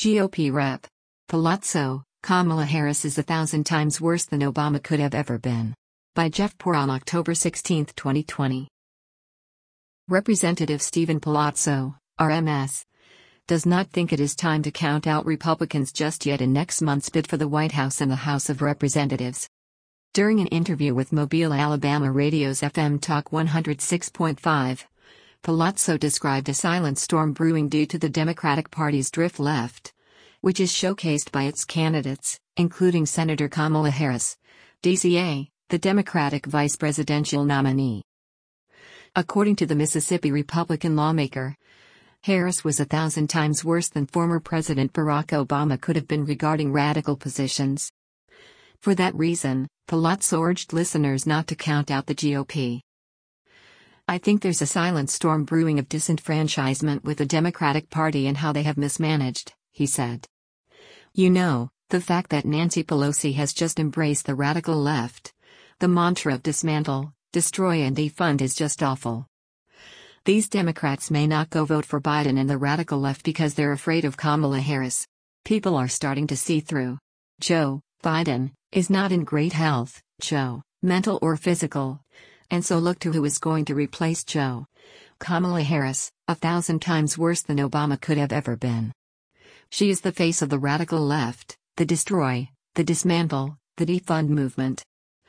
GOP Rep. Palazzo, Kamala Harris is 1,000 times worse than Obama could have ever been. By Jeff Poor on October 16, 2020. Representative Steven Palazzo, RMS, does not think it is time to count out Republicans just yet in next month's bid for the White House and the House of Representatives. During an interview with Mobile, Alabama Radio's FM Talk 106.5, Palazzo described a silent storm brewing due to the Democratic Party's drift left, which is showcased by its candidates, including Senator Kamala Harris, DCA, the Democratic vice presidential nominee. According to the Mississippi Republican lawmaker, Harris was 1,000 times worse than former President Barack Obama could have been regarding radical positions. For that reason, Palazzo urged listeners not to count out the GOP. I think there's a silent storm brewing of disenfranchisement with the Democratic Party and how they have mismanaged, he said. You know, the fact that Nancy Pelosi has just embraced the radical left. The mantra of dismantle, destroy and defund is just awful. These Democrats may not go vote for Biden and the radical left because they're afraid of Kamala Harris. People are starting to see through. Joe Biden is not in great health, Joe, mental or physical. And so look to who is going to replace Joe. Kamala Harris, 1,000 times worse than Obama could have ever been. She is the face of the radical left, the destroy, the dismantle, the defund movement.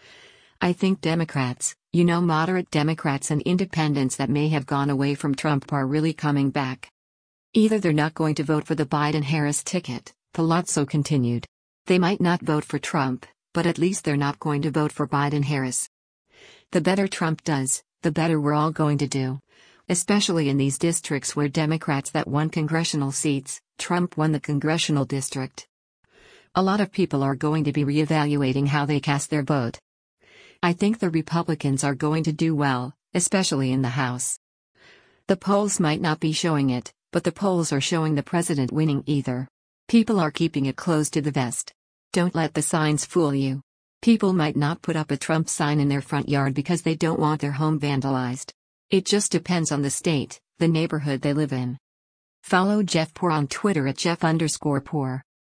I think Democrats, moderate Democrats and independents that may have gone away from Trump are really coming back. Either they're not going to vote for the Biden-Harris ticket, Palazzo continued. They might not vote for Trump, but at least they're not going to vote for Biden-Harris. The better Trump does, the better we're all going to do. Especially in these districts where Democrats that won congressional seats, Trump won the congressional district. A lot of people are going to be reevaluating how they cast their vote. I think the Republicans are going to do well, especially in the House. The polls might not be showing it, but the polls are showing the president winning either. People are keeping it close to the vest. Don't let the signs fool you. People might not put up a Trump sign in their front yard because they don't want their home vandalized. It just depends on the state, the neighborhood they live in. Follow Jeff Poor on Twitter at Jeff_Poor.